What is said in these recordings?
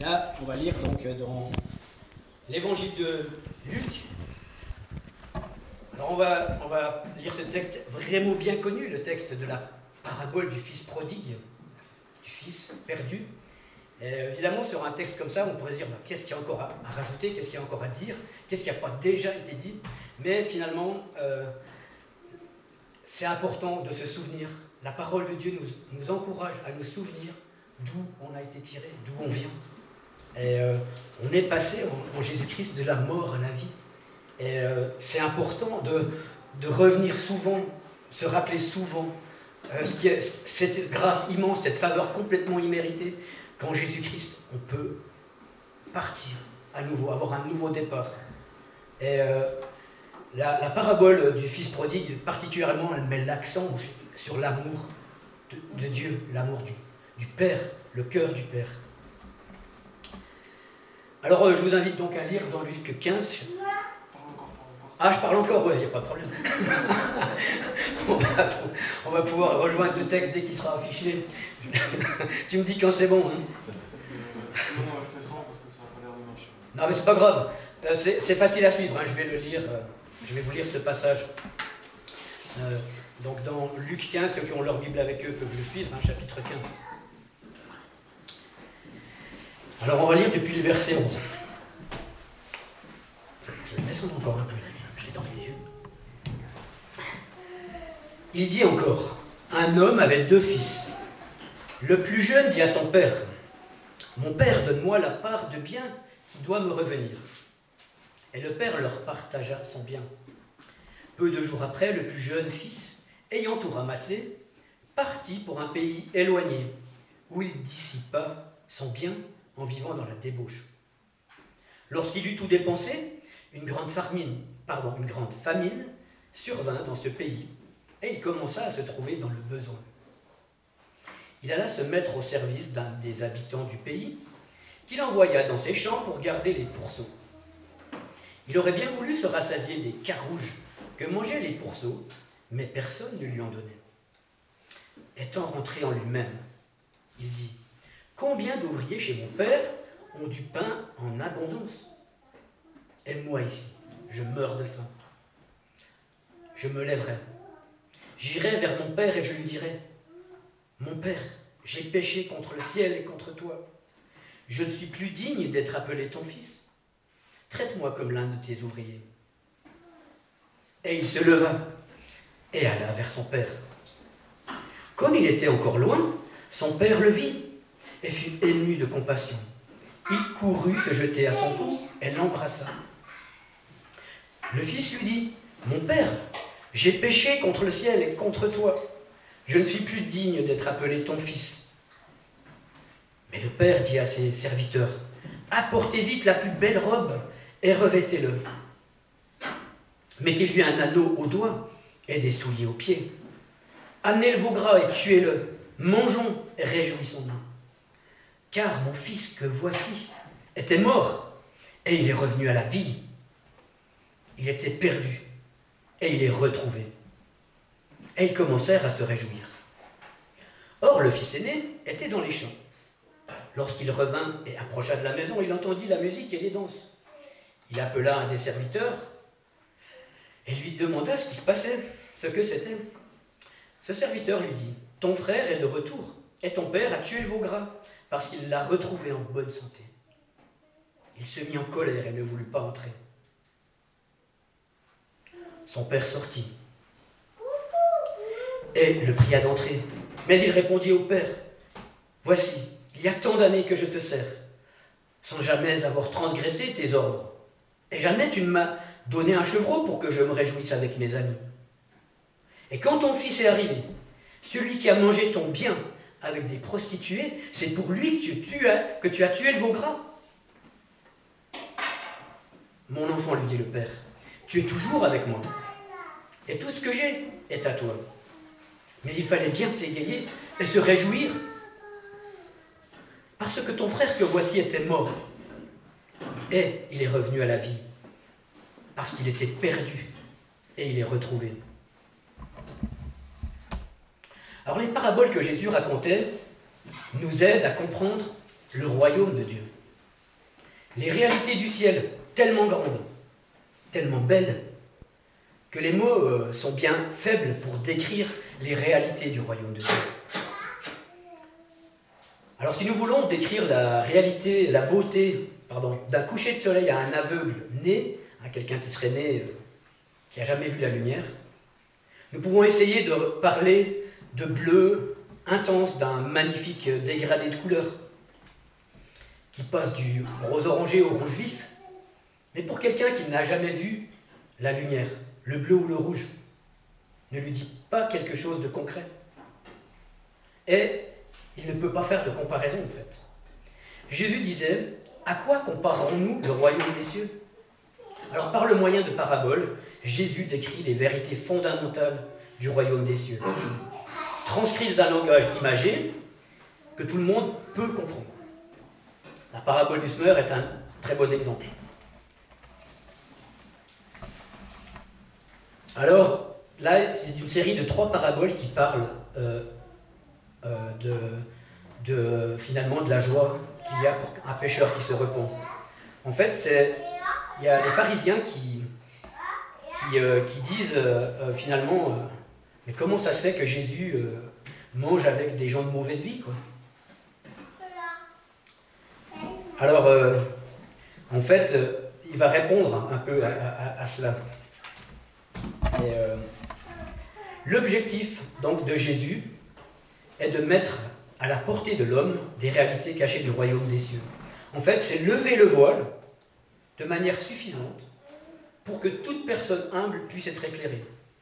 Là, on va lire donc dans l'évangile de Luc. Alors on va lire ce texte vraiment bien connu, le texte de la parabole du fils prodigue, du fils perdu. Et évidemment, sur un texte comme ça, on pourrait se dire qu'est-ce qu'il y a encore à rajouter, qu'est-ce qu'il y a encore à dire, qu'est-ce qui n'a pas déjà été dit. Mais finalement, c'est important de se souvenir. La parole de Dieu nous encourage à nous souvenir d'où on a été tiré, d'où on vient. Et on est passé en Jésus-Christ de la mort à la vie. Et c'est important de revenir souvent, se rappeler souvent cette grâce immense, cette faveur complètement imméritée, qu'en Jésus-Christ, on peut partir à nouveau, avoir un nouveau départ. Et la parabole du fils prodigue, particulièrement, elle met l'accent sur l'amour de Dieu, l'amour du Père, le cœur du Père. Alors, je vous invite donc à lire dans Luc 15. Ah, je parle encore, oui, il n'y a pas de problème. on va pouvoir rejoindre le texte dès qu'il sera affiché. Tu me dis quand c'est bon. Hein. Non, on va faire ça parce que ça n'a pas l'air de marcher. Non, mais c'est pas grave. C'est facile à suivre. Hein. Je vais le lire. Je vais vous lire ce passage. Donc, dans Luc 15, ceux qui ont leur Bible avec eux peuvent le suivre, hein, chapitre 15. Alors, on va lire depuis le verset 11. Je vais descendre encore un peu. Je l'ai dans les yeux. Il dit encore, un homme avait 2 fils. Le plus jeune dit à son père, « Mon père, donne-moi la part de bien qui doit me revenir. » Et le père leur partagea son bien. Peu de jours après, le plus jeune fils, ayant tout ramassé, partit pour un pays éloigné, où il dissipa son bien en vivant dans la débauche. Lorsqu'il eut tout dépensé, une grande famine survint dans ce pays, et il commença à se trouver dans le besoin. Il alla se mettre au service d'un des habitants du pays, qu'il envoya dans ses champs pour garder les pourceaux. Il aurait bien voulu se rassasier des carouges que mangeaient les pourceaux, mais personne ne lui en donnait. Étant rentré en lui-même, il dit, « Combien d'ouvriers chez mon père ont du pain en abondance ? Et moi ici, je meurs de faim. Je me lèverai. J'irai vers mon père et je lui dirai, « Mon père, j'ai péché contre le ciel et contre toi. Je ne suis plus digne d'être appelé ton fils. Traite-moi comme l'un de tes ouvriers. » Et il se leva et alla vers son père. Comme il était encore loin, son père le vit et fut ému de compassion. Il courut se jeter à son cou et l'embrassa. Le fils lui dit, « Mon père, j'ai péché contre le ciel et contre toi. Je ne suis plus digne d'être appelé ton fils. » Mais le père dit à ses serviteurs, « Apportez vite la plus belle robe et revêtez-le. Mettez-lui un anneau au doigt et des souliers aux pieds. Amenez le veau gras et tuez-le. Mangeons et réjouissons-nous. Car mon fils que voici était mort et il est revenu à la vie. Il était perdu et il est retrouvé. » Et ils commencèrent à se réjouir. Or, le fils aîné était dans les champs. Lorsqu'il revint et approcha de la maison, il entendit la musique et les danses. Il appela un des serviteurs et lui demanda ce qui se passait, ce que c'était. Ce serviteur lui dit, « Ton frère est de retour et ton père a tué le veau gras parce qu'il l'a retrouvé en bonne santé. » Il se mit en colère et ne voulut pas entrer. Son père sortit et le pria d'entrer. Mais il répondit au père, « Voici, il y a tant d'années que je te sers, sans jamais avoir transgressé tes ordres. Et jamais tu ne m'as donné un chevreau pour que je me réjouisse avec mes amis. Et quand ton fils est arrivé, celui qui a mangé ton bien avec des prostituées, c'est pour lui que tu as tué le veau gras. » « Mon enfant, lui dit le père, tu es toujours avec moi, et tout ce que j'ai est à toi. Mais il fallait bien s'égayer et se réjouir, parce que ton frère que voici était mort, et il est revenu à la vie, parce qu'il était perdu, et il est retrouvé. » Alors les paraboles que Jésus racontait nous aident à comprendre le royaume de Dieu. les réalités du ciel, tellement grandes, tellement belles, que les mots sont bien faibles pour décrire les réalités du royaume de Dieu. Alors si nous voulons décrire la réalité, la beauté, d'un coucher de soleil à un aveugle né, à quelqu'un qui serait né, qui n'a jamais vu la lumière, nous pouvons essayer de parler de bleu intense, d'un magnifique dégradé de couleurs, qui passe du rose orangé au rouge vif. Mais pour quelqu'un qui n'a jamais vu la lumière, le bleu ou le rouge, ne lui dit pas quelque chose de concret. Et il ne peut pas faire de comparaison, en fait. Jésus disait, « À quoi comparerons-nous le royaume des cieux ?» Alors, par le moyen de paraboles, Jésus décrit les vérités fondamentales du royaume des cieux, transcrites dans un langage imagé que tout le monde peut comprendre. La parabole du semeur est un très bon exemple. Alors, là, c'est une série de 3 paraboles qui parlent finalement de la joie qu'il y a pour un pécheur qui se repent. En fait, il y a les pharisiens qui disent finalement mais comment ça se fait que Jésus mange avec des gens de mauvaise vie, quoi. Alors, en fait, il va répondre un peu à cela. Et, l'objectif donc de Jésus est de mettre à la portée de l'homme des réalités cachées du royaume des cieux. En fait, c'est lever le voile de manière suffisante pour que toute personne humble puisse être éclairée.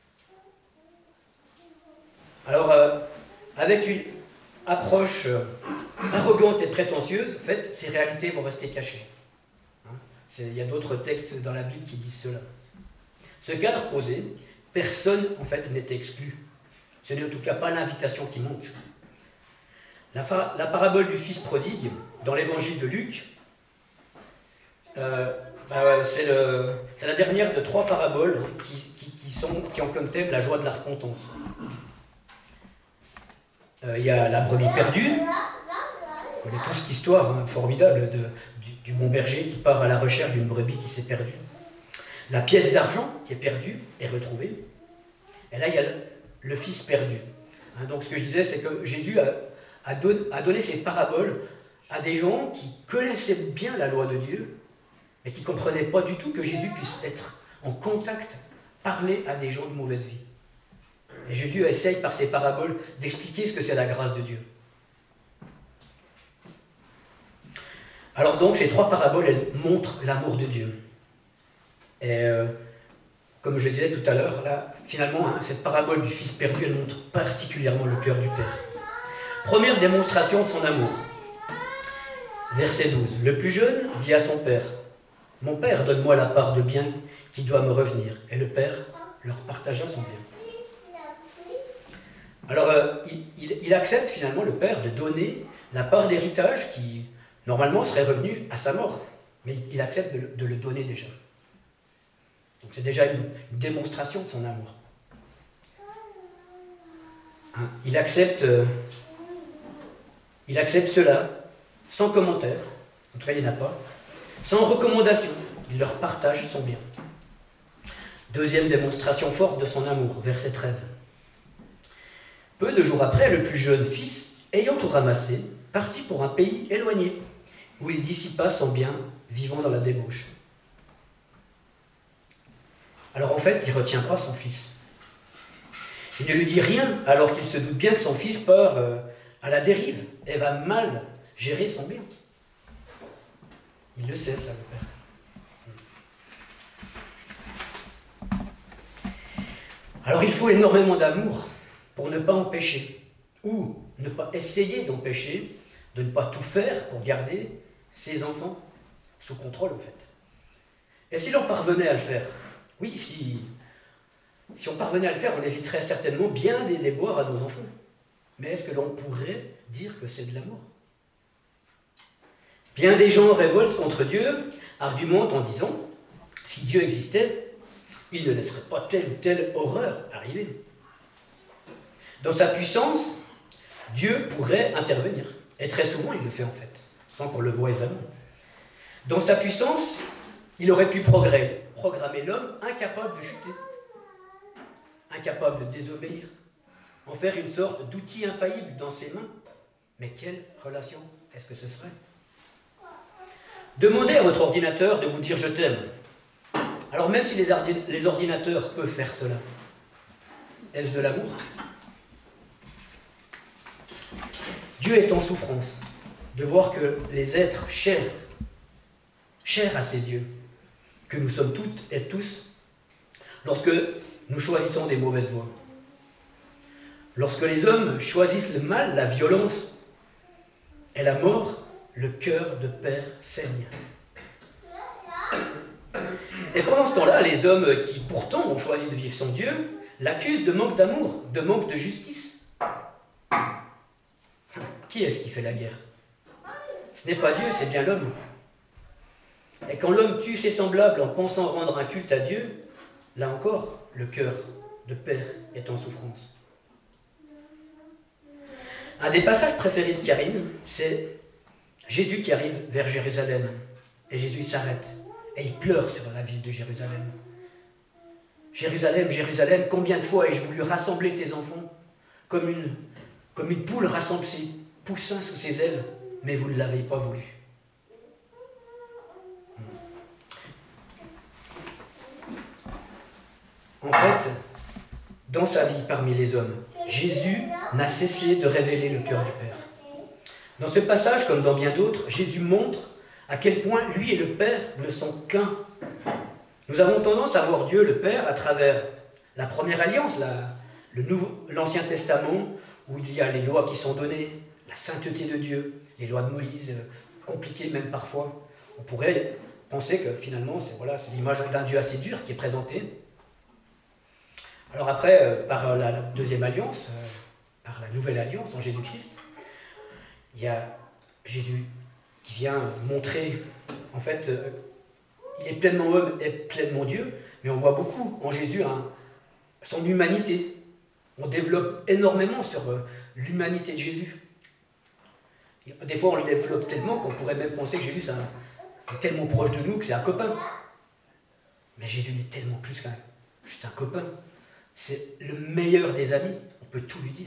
Alors, avec une approche arrogante et prétentieuse, en fait, ces réalités vont rester cachées. Il y a d'autres textes dans la Bible qui disent cela. Ce cadre posé, personne, en fait, n'est exclu. Ce n'est en tout cas pas l'invitation qui manque. La parabole du fils prodigue, dans l'évangile de Luc, c'est la dernière de 3 paraboles qui ont comme thème la joie de la repentance. Il y a la brebis perdue. Vous connaissez toute cette histoire formidable du bon berger qui part à la recherche d'une brebis qui s'est perdue. La pièce d'argent qui est perdue et retrouvée. Et là, il y a le fils perdu. Donc ce que je disais, c'est que Jésus a donné ces paraboles à des gens qui connaissaient bien la loi de Dieu, mais qui ne comprenaient pas du tout que Jésus puisse être en contact, parler à des gens de mauvaise vie. Et Jésus essaye par ces paraboles d'expliquer ce que c'est la grâce de Dieu. Alors donc, ces 3 paraboles, elles montrent l'amour de Dieu. Et comme je le disais tout à l'heure, là, finalement, cette parabole du fils perdu, elle montre particulièrement le cœur du Père. Première démonstration de son amour. Verset 12. Le plus jeune dit à son père, « Mon père, donne-moi la part de bien qui doit me revenir. » Et le père leur partagea son bien. Alors, il accepte finalement, le père, de donner la part d'héritage qui, normalement, serait revenue à sa mort. Mais il accepte de le donner déjà. Donc c'est déjà une démonstration de son amour. Il accepte cela sans commentaire, en tout cas il n'y en a pas, sans recommandation, il leur partage son bien. Deuxième démonstration forte de son amour, verset 13. Peu de jours après, le plus jeune fils, ayant tout ramassé, partit pour un pays éloigné, où il dissipa son bien, vivant dans la débauche. Alors en fait, il ne retient pas son fils. Il ne lui dit rien, alors qu'il se doute bien que son fils part à la dérive et va mal gérer son bien. Il le sait, ça, le père. Alors il faut énormément d'amour pour ne pas empêcher, ou ne pas essayer d'empêcher, de ne pas tout faire pour garder ses enfants sous contrôle, en fait. Et si l'on parvenait à le faire, oui, si on parvenait à le faire, on éviterait certainement bien des déboires à nos enfants. Mais est-ce que l'on pourrait dire que c'est de l'amour ? Bien des gens révoltent contre Dieu, argumentent en disant « Si Dieu existait, il ne laisserait pas telle ou telle horreur arriver. » Dans sa puissance, Dieu pourrait intervenir. Et très souvent, il le fait en fait, sans qu'on le voie vraiment. Dans sa puissance, il aurait pu programmer l'homme incapable de chuter, incapable de désobéir, en faire une sorte d'outil infaillible dans ses mains. Mais quelle relation est-ce que ce serait? Demandez à votre ordinateur de vous dire « je t'aime ». Alors même si les ordinateurs peuvent faire cela, est-ce de l'amour? Dieu est en souffrance de voir que les êtres chers à ses yeux, que nous sommes toutes et tous, lorsque nous choisissons des mauvaises voies, lorsque les hommes choisissent le mal, la violence et la mort, le cœur de père saigne. Et pendant ce temps-là, les hommes qui pourtant ont choisi de vivre sans Dieu l'accusent de manque d'amour, de manque de justice. Qui est-ce qui fait la guerre? Ce n'est pas Dieu, c'est bien l'homme. Et quand l'homme tue ses semblables en pensant rendre un culte à Dieu, là encore, le cœur de père est en souffrance. Un des passages préférés de Karine, c'est Jésus qui arrive vers Jérusalem. Et Jésus s'arrête et il pleure sur la ville de Jérusalem. Jérusalem, Jérusalem, combien de fois ai-je voulu rassembler tes enfants comme une poule rassemble ses poussins sous ses ailes, mais vous ne l'avez pas voulu. En fait, dans sa vie parmi les hommes, Jésus n'a cessé de révéler le cœur du Père. Dans ce passage, comme dans bien d'autres, Jésus montre à quel point lui et le Père ne sont qu'un. Nous avons tendance à voir Dieu, le Père, à travers la première alliance, l'Ancien Testament, où il y a les lois qui sont données, la sainteté de Dieu, les lois de Moïse, compliquées même parfois. On pourrait penser que finalement, c'est l'image d'un Dieu assez dur qui est présentée. Alors après, par la deuxième alliance, par la nouvelle alliance en Jésus-Christ, il y a Jésus qui vient montrer, en fait, il est pleinement homme et pleinement Dieu, mais on voit beaucoup en Jésus son humanité. On développe énormément sur l'humanité de Jésus. Des fois, on le développe tellement qu'on pourrait même penser que Jésus est tellement proche de nous que c'est un copain. Mais Jésus n'est tellement plus qu'un juste un copain. C'est le meilleur des amis, on peut tout lui dire.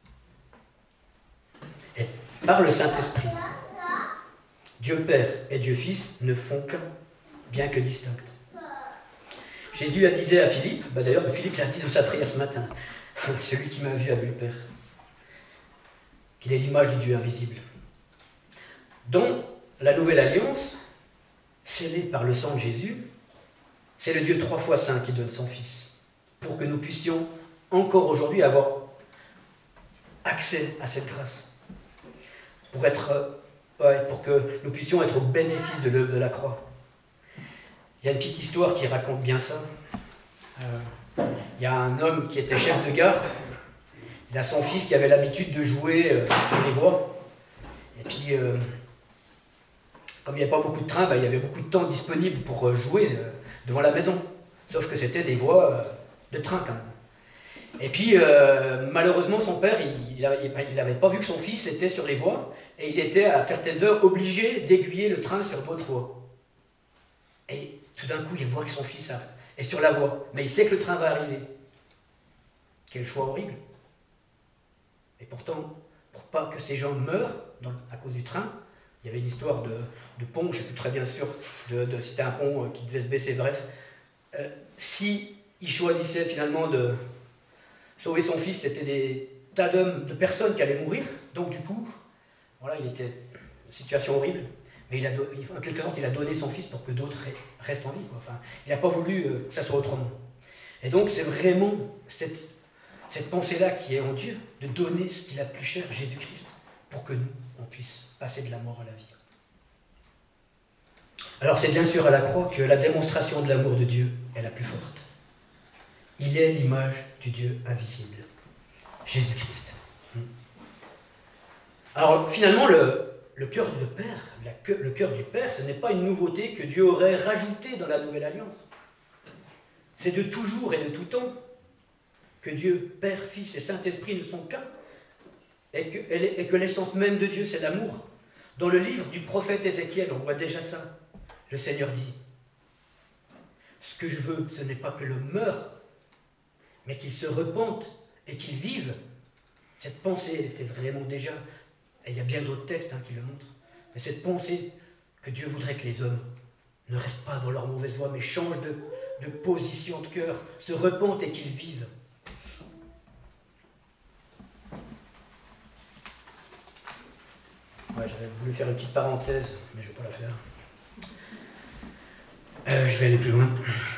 Et par le Saint-Esprit, Dieu Père et Dieu Fils ne font qu'un, bien que distincts. Jésus disait à Philippe, d'ailleurs Philippe l'a dit dans sa prière ce matin, celui qui m'a vu a vu le Père, qu'il est l'image du Dieu invisible. Dans la nouvelle alliance, scellée par le sang de Jésus, c'est le Dieu 3 fois saint qui donne son Fils, pour que nous puissions encore aujourd'hui avoir accès à cette grâce, pour que nous puissions être au bénéfice de l'œuvre de la croix. Il y a une petite histoire qui raconte bien ça. Il y a un homme qui était chef de gare, il a son fils qui avait l'habitude de jouer sur les voies, et puis comme il n'y avait pas beaucoup de trains, il y avait beaucoup de temps disponible pour jouer devant la maison, sauf que c'était des voies de train quand même. Et puis malheureusement son père, il n'avait pas vu que son fils était sur les voies, et il était à certaines heures obligé d'aiguiller le train sur d'autres voies. Et tout d'un coup, il voit que son fils est sur la voie, mais il sait que le train va arriver. Quel choix horrible. Et pourtant, pour pas que ces gens meurent à cause du train, il y avait une histoire de pont, je ne suis plus très bien sûr, c'était un pont qui devait se baisser, bref. Si il choisissait finalement de sauver son fils, c'était des tas de personnes qui allaient mourir, donc du coup, il était une situation horrible. Mais en quelque sorte, il a donné son fils pour que d'autres restent en vie. Il n'a pas voulu que ça soit autrement. Et donc, c'est vraiment cette pensée-là qui est en Dieu, de donner ce qu'il a de plus cher, Jésus-Christ, pour que nous, on puisse passer de la mort à la vie. Alors, c'est bien sûr à la croix que la démonstration de l'amour de Dieu est la plus forte. Il est l'image du Dieu invisible, Jésus-Christ. Alors, finalement, le cœur du Père, le cœur du Père, ce n'est pas une nouveauté que Dieu aurait rajoutée dans la Nouvelle Alliance. C'est de toujours et de tout temps que Dieu, Père, Fils et Saint-Esprit ne sont qu'un, et que l'essence même de Dieu, c'est l'amour. Dans le livre du prophète Ézéchiel, on voit déjà ça. le Seigneur dit, ce que je veux, ce n'est pas que l'homme meure, mais qu'il se repente et qu'il vive. Cette pensée, elle était vraiment déjà, et il y a bien d'autres textes qui le montrent, mais cette pensée que Dieu voudrait que les hommes ne restent pas dans leur mauvaise voie, mais changent de position de cœur, se repentent et qu'ils vivent. Ouais, j'avais voulu faire une petite parenthèse, mais je ne vais pas la faire. Je vais aller plus loin.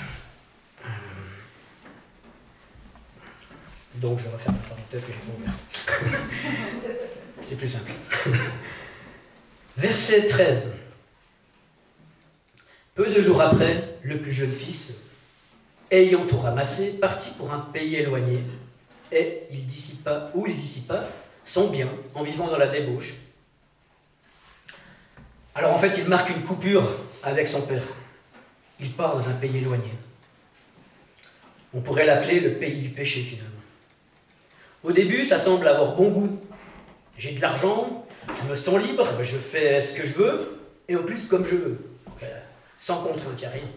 Donc je vais refaire la parenthèse que j'ai pas ouverte. C'est plus simple. Verset 13. Peu de jours après, le plus jeune fils, ayant tout ramassé, partit pour un pays éloigné, et il dissipa son bien en vivant dans la débauche. Alors en fait, il marque une coupure avec son père. Il part dans un pays éloigné. On pourrait l'appeler le pays du péché finalement. Au début, ça semble avoir bon goût. J'ai de l'argent, je me sens libre, je fais ce que je veux, et en plus comme je veux. Donc, sans contrainte, il n'y a rien.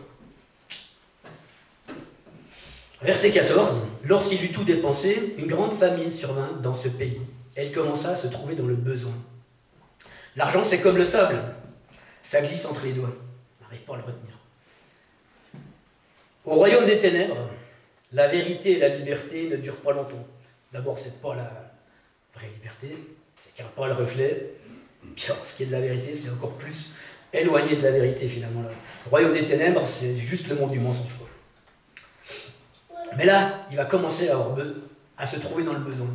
Verset 14. Lorsqu'il eut tout dépensé, une grande famine survint dans ce pays. Elle commença à se trouver dans le besoin. L'argent, c'est comme le sable. Ça glisse entre les doigts. On n'arrive pas à le retenir. Au royaume des ténèbres, la vérité et la liberté ne durent pas longtemps. D'abord, c'est pas la vraie liberté, c'est qu'un pas le reflet. Puis alors, ce qui est de la vérité, c'est encore plus éloigné de la vérité finalement. Le royaume des ténèbres, c'est juste le monde du mensonge, quoi. Mais là, il va commencer à se trouver dans le besoin.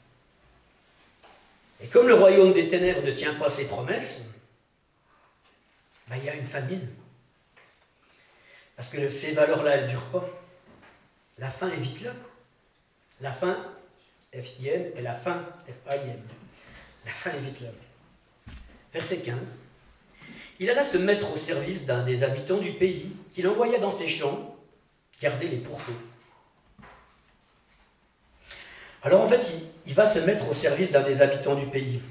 Et comme le royaume des ténèbres ne tient pas ses promesses, il y a une famine. Parce que ces valeurs-là, elles ne durent pas. La faim est vite là. La faim, F-I-N, et la faim, F-A-I-N. La faim est vite là. Verset 15. Il alla se mettre au service d'un des habitants du pays, qu'il envoya dans ses champs garder les pourceaux. Alors en fait, il va se mettre au service d'un des habitants du pays.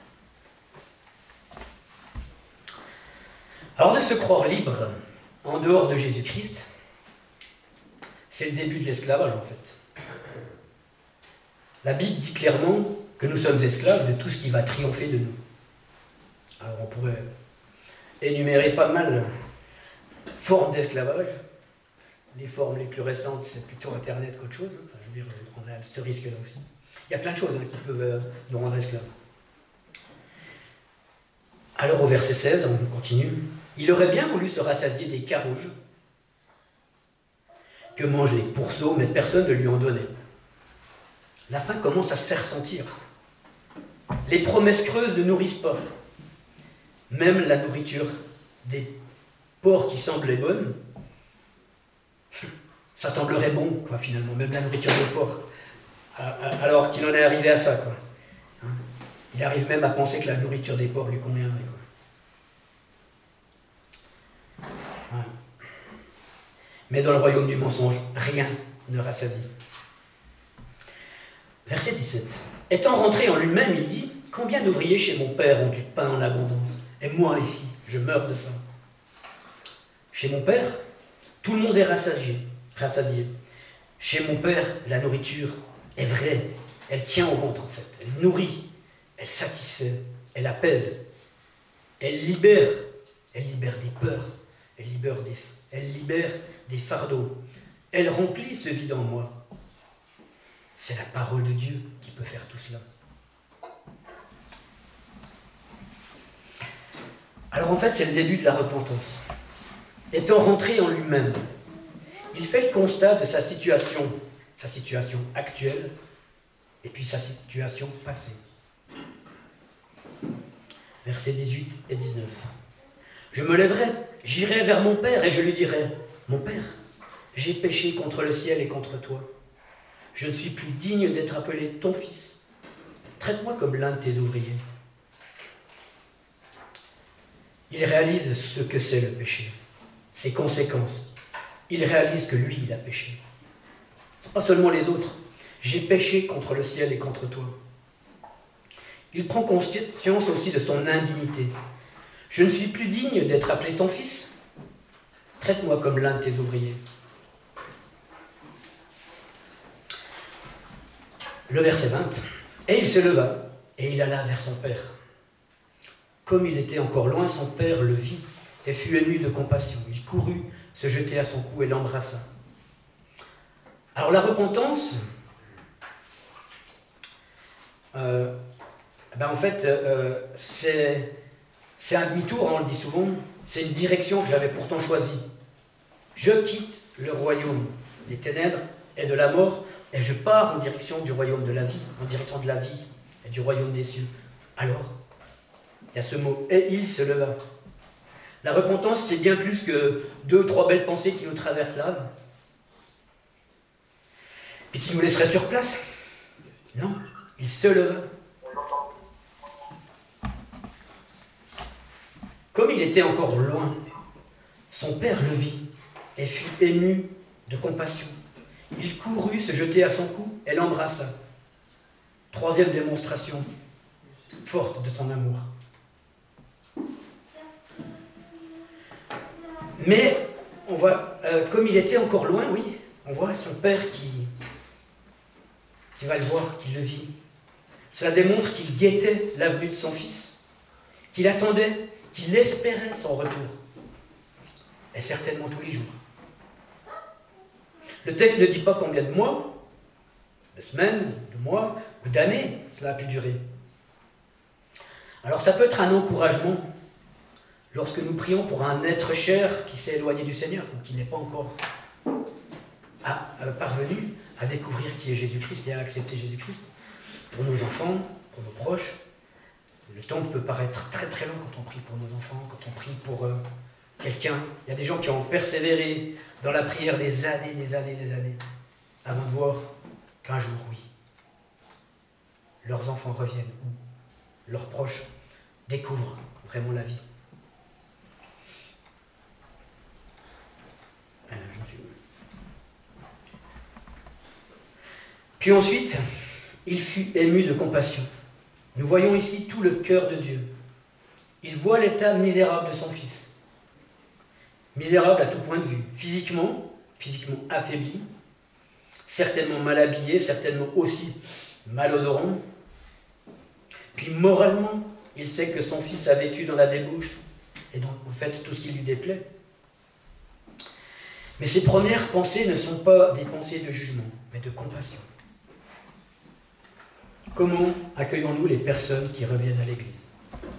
Alors de se croire libre en dehors de Jésus-Christ, c'est le début de l'esclavage en fait. La Bible dit clairement que nous sommes esclaves de tout ce qui va triompher de nous. Alors on pourrait énumérer pas mal de formes d'esclavage. Les formes les plus récentes, c'est plutôt Internet qu'autre chose. Enfin, je veux dire, on a ce risque-là aussi. Il y a plein de choses qui peuvent nous rendre esclaves. Alors au verset 16, on continue. Il aurait bien voulu se rassasier des carouges que mangent les pourceaux, mais personne ne lui en donnait. La faim commence à se faire sentir. Les promesses creuses ne nourrissent pas. Même la nourriture des porcs qui semblaient bonne, ça semblerait bon, quoi, finalement, même la nourriture des porcs. Alors qu'il en est arrivé à ça, quoi. Il arrive même à penser que la nourriture des porcs lui conviendrait, quoi. Ouais. Mais dans le royaume du mensonge, rien ne rassasie. Verset 17. Étant rentré en lui-même, il dit, « Combien d'ouvriers chez mon père ont du pain en abondance, et moi ici, je meurs de faim. » Chez mon père, tout le monde est rassasié. Chez mon père, la nourriture est vraie. Elle tient au ventre, en fait. Elle nourrit, elle satisfait, elle apaise. Elle libère des peurs, elle libère des fardeaux. Elle remplit ce vide en moi. C'est la parole de Dieu qui peut faire tout cela. Alors en fait, c'est le début de la repentance. Étant rentré en lui-même, il fait le constat de sa situation actuelle, et puis sa situation passée. Versets 18 et 19. Je me lèverai, j'irai vers mon père et je lui dirai, « Mon père, j'ai péché contre le ciel et contre toi. Je ne suis plus digne d'être appelé ton fils. Traite-moi comme l'un de tes ouvriers. » Il réalise ce que c'est le péché, ses conséquences. Il réalise que lui, il a péché. Ce n'est pas seulement les autres. J'ai péché contre le ciel et contre toi. Il prend conscience aussi de son indignité. Je ne suis plus digne d'être appelé ton fils. Traite-moi comme l'un de tes ouvriers. » Le verset 20. Et il se leva, et il alla vers son père. Comme il était encore loin, son père le vit et fut ému de compassion. Il courut, se jeter à son cou et l'embrassa. Alors la repentance, en fait, c'est un demi-tour, on le dit souvent, c'est une direction que j'avais pourtant choisie. Je quitte le royaume des ténèbres et de la mort, et je pars en direction du royaume de la vie, en direction de la vie et du royaume des cieux. Alors, il y a ce mot « et il se leva ». La repentance, c'est bien plus que 2 ou 3 belles pensées qui nous traversent l'âme, et qui nous laisseraient sur place. Non, il se leva. Comme il était encore loin, son père le vit et fut ému de compassion. Il courut se jeter à son cou et l'embrassa. 3e démonstration forte de son amour. Mais on voit, comme il était encore loin, oui, on voit son père qui va le voir, qui le vit. Cela démontre qu'il guettait la venue de son fils, qu'il attendait, qu'il espérait son retour. Et certainement tous les jours. Le texte ne dit pas combien de mois, de semaines, de mois ou d'années cela a pu durer. Alors ça peut être un encouragement lorsque nous prions pour un être cher qui s'est éloigné du Seigneur, ou qui n'est pas encore parvenu à découvrir qui est Jésus-Christ et à accepter Jésus-Christ. Pour nos enfants, pour nos proches, le temps peut paraître très très long quand on prie pour nos enfants, quand on prie pour quelqu'un. Il y a des gens qui ont persévéré dans la prière des années, avant de voir qu'un jour, oui, leurs enfants reviennent, ou leurs proches découvrent vraiment la vie. J'en suis où ? Puis ensuite, il fut ému de compassion. Nous voyons ici tout le cœur de Dieu. Il voit l'état misérable de son fils. Misérable à tout point de vue. Physiquement affaibli, certainement mal habillé, certainement aussi malodorant. Puis moralement, il sait que son fils a vécu dans la débauche et donc vous faites tout ce qui lui déplaît. Mais ses premières pensées ne sont pas des pensées de jugement, mais de compassion. Comment accueillons-nous les personnes qui reviennent à l'Église ?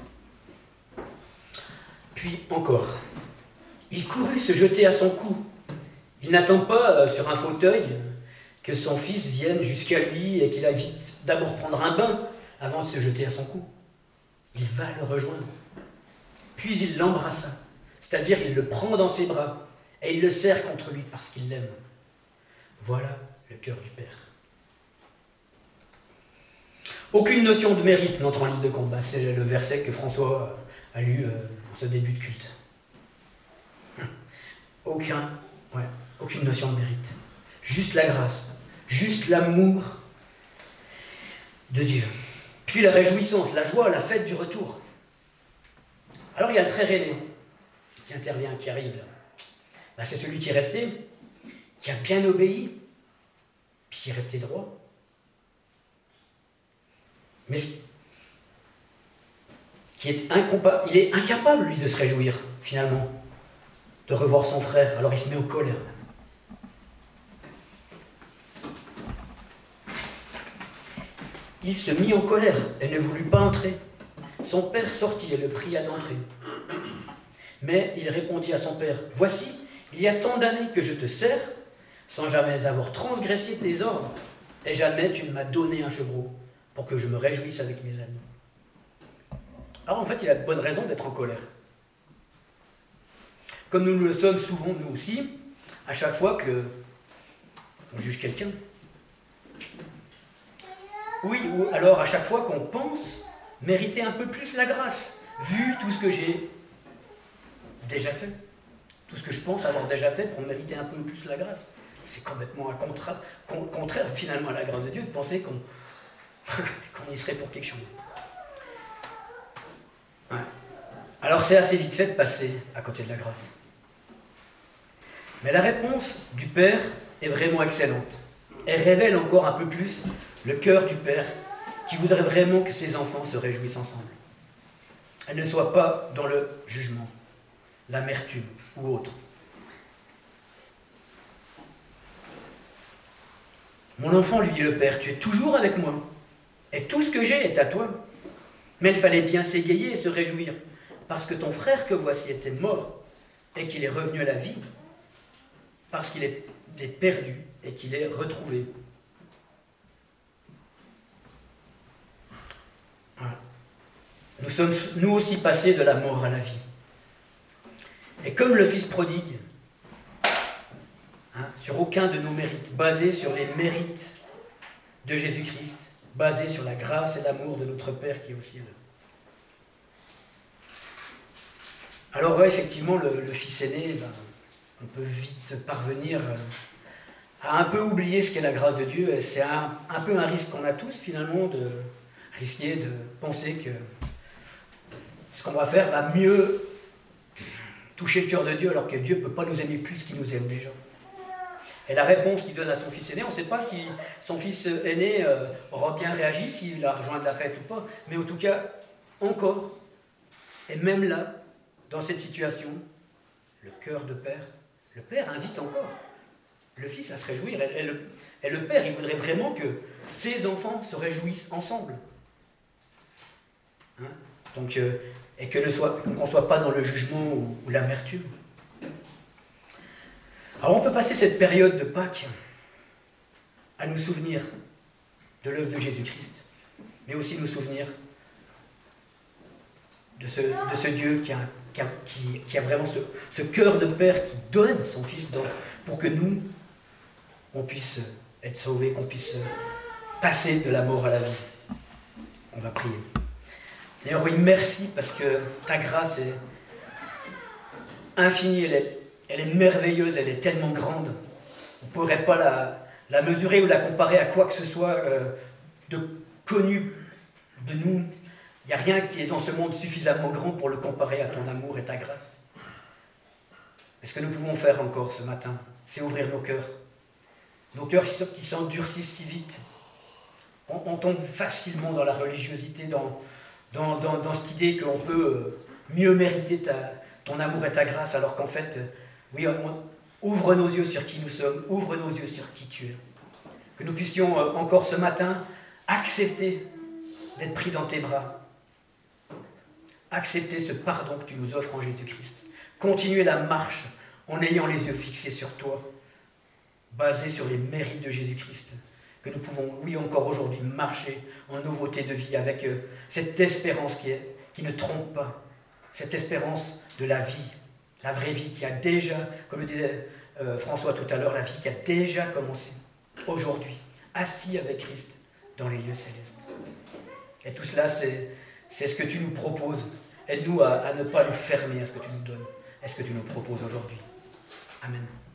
Puis encore, il courut se jeter à son cou. Il n'attend pas sur un fauteuil que son fils vienne jusqu'à lui et qu'il aille vite d'abord prendre un bain avant de se jeter à son cou. Il va le rejoindre. Puis il l'embrassa, c'est-à-dire il le prend dans ses bras et il le serre contre lui parce qu'il l'aime. Voilà le cœur du Père. Aucune notion de mérite n'entre en ligne de compte. C'est le verset que François a lu en ce début de culte. Aucune notion de mérite. Juste la grâce, juste l'amour de Dieu. Puis la réjouissance, la joie, la fête du retour. Alors il y a le frère aîné qui intervient, qui arrive là. C'est celui qui est resté, qui a bien obéi, puis qui est resté droit. Mais il est incapable, lui, de se réjouir, finalement, de revoir son frère. Alors il se met en colère. Il se mit en colère et ne voulut pas entrer. Son père sortit et le pria d'entrer. Mais il répondit à son père, « Voici, il y a tant d'années que je te sers, sans jamais avoir transgressé tes ordres, et jamais tu ne m'as donné un chevreau, pour que je me réjouisse avec mes amis. » Alors en fait, il a de bonnes raisons d'être en colère. Comme nous le sommes souvent, nous aussi, à chaque fois qu'on juge quelqu'un. Oui, ou alors à chaque fois qu'on pense mériter un peu plus la grâce, vu tout ce que j'ai déjà fait. Tout ce que je pense avoir déjà fait pour mériter un peu plus la grâce. C'est complètement contraire finalement à la grâce de Dieu de penser qu'on y serait pour quelque chose. Ouais. Alors c'est assez vite fait de passer à côté de la grâce. Mais la réponse du Père est vraiment excellente. Elle révèle encore un peu plus le cœur du Père qui voudrait vraiment que ses enfants se réjouissent ensemble. Elle ne soit pas dans le jugement, l'amertume ou autre. Mon enfant, lui dit le Père, tu es toujours avec moi, et tout ce que j'ai est à toi. Mais il fallait bien s'égayer et se réjouir, parce que ton frère que voici était mort, et qu'il est revenu à la vie, parce qu'il était perdu, et qu'il est retrouvé. Voilà. Nous sommes nous aussi passés de la mort à la vie. Et comme le Fils prodigue, sur aucun de nos mérites, basé sur les mérites de Jésus-Christ, basé sur la grâce et l'amour de notre Père qui est au ciel. Alors effectivement, le Fils aîné, on peut vite parvenir à un peu oublier ce qu'est la grâce de Dieu, et c'est un peu un risque qu'on a tous finalement, de risquer de penser que ce qu'on va faire va mieux toucher le cœur de Dieu, alors que Dieu ne peut pas nous aimer plus qu'il nous aime déjà. Et la réponse qu'il donne à son fils aîné, on ne sait pas si son fils aîné aura bien réagi, s'il a rejoint de la fête ou pas, mais en tout cas, encore, et même là, dans cette situation, le cœur de Père, le Père invite encore le Fils à se réjouir. Et le Père, il voudrait vraiment que ses enfants se réjouissent ensemble. Donc, et qu'on ne soit pas dans le jugement ou l'amertume. Alors on peut passer cette période de Pâques à nous souvenir de l'œuvre de Jésus-Christ, mais aussi nous souvenir de ce Dieu qui a vraiment ce cœur de Père qui donne son Fils pour que nous, on puisse être sauvés, qu'on puisse passer de la mort à la vie. On va prier. Seigneur, oui, merci parce que ta grâce est infinie, elle est merveilleuse, elle est tellement grande. On ne pourrait pas la mesurer ou la comparer à quoi que ce soit de connu de nous. Il n'y a rien qui est dans ce monde suffisamment grand pour le comparer à ton amour et ta grâce. Mais ce que nous pouvons faire encore ce matin, c'est ouvrir nos cœurs. Nos cœurs qui s'endurcissent si vite. On tombe facilement dans la religiosité, dans cette idée qu'on peut mieux mériter ton amour et ta grâce, alors qu'en fait, oui, ouvre nos yeux sur qui nous sommes, ouvre nos yeux sur qui tu es. Que nous puissions encore ce matin accepter d'être pris dans tes bras, accepter ce pardon que tu nous offres en Jésus-Christ, continuer la marche en ayant les yeux fixés sur toi, basés sur les mérites de Jésus-Christ, que nous pouvons, oui, encore aujourd'hui, marcher en nouveauté de vie avec cette espérance qui ne trompe pas, cette espérance de la vie, la vraie vie qui a déjà, comme le disait François tout à l'heure, la vie qui a déjà commencé, aujourd'hui, assis avec Christ dans les lieux célestes. Et tout cela, c'est ce que tu nous proposes. Aide-nous à ne pas nous fermer à ce que tu nous donnes, à ce que tu nous proposes aujourd'hui. Amen.